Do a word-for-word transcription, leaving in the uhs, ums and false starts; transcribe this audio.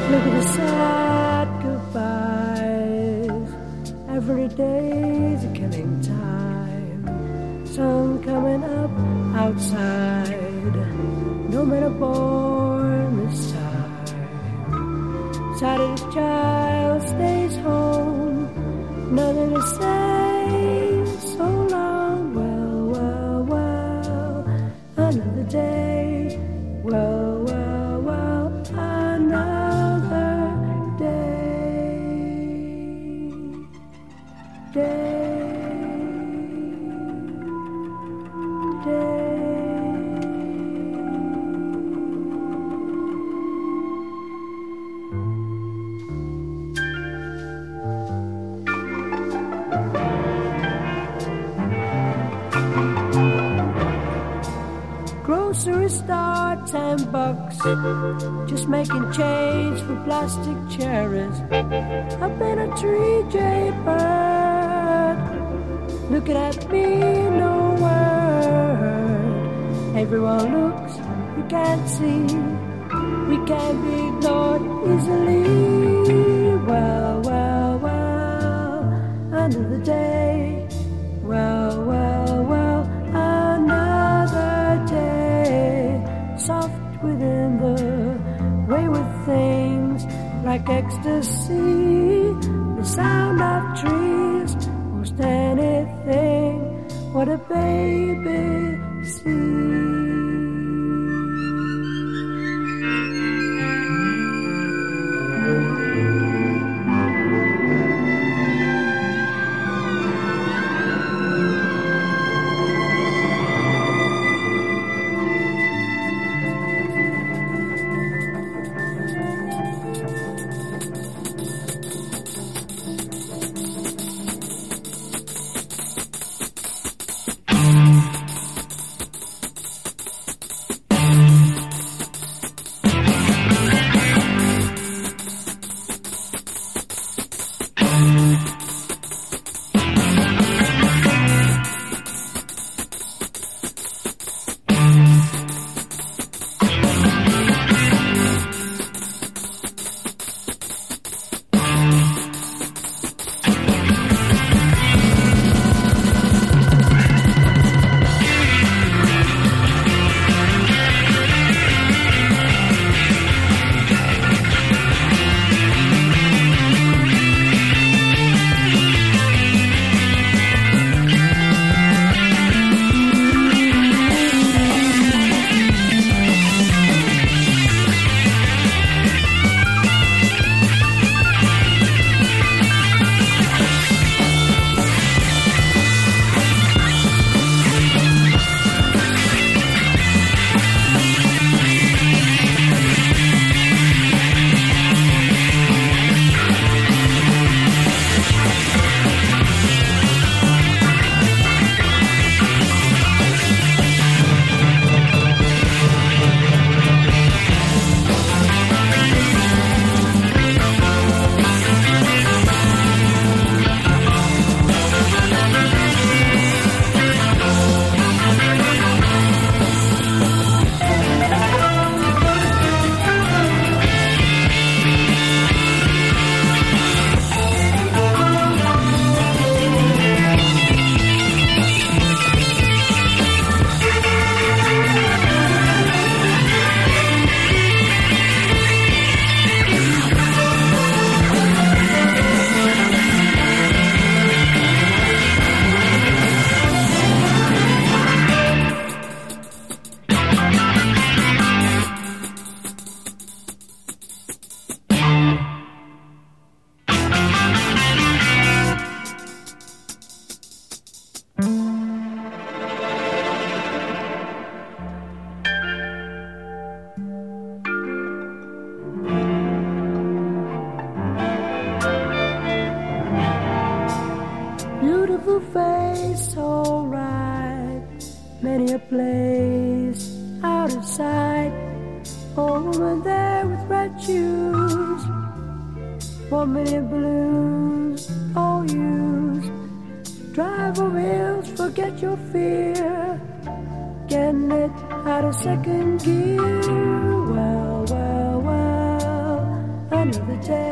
Look at the sad goodbyes. Every day's a killing time. Sun coming up outside. No men are born this time. Saturday's child stays home. Nothing to say. So long. Well, well, well. Another day. Well, well, well. Another day. Day. Day. Grocery store, ten bucks. Just making change for plastic cherries. I've been a tree J bird. Looking at me, no word. Everyone looks, we can't see. We can't be ignored easily. Well, well, well, another day. Well, well, well, another day. Soft within the wayward things, like ecstasy. The sound of trees, most anything. What a baby sees. Beautiful face, alright. Many a place out of sight. Old woman there with red shoes. One million balloons, all used. Drive over hills, forget your fear. Getting it out of second gear. Well, well, well, another day.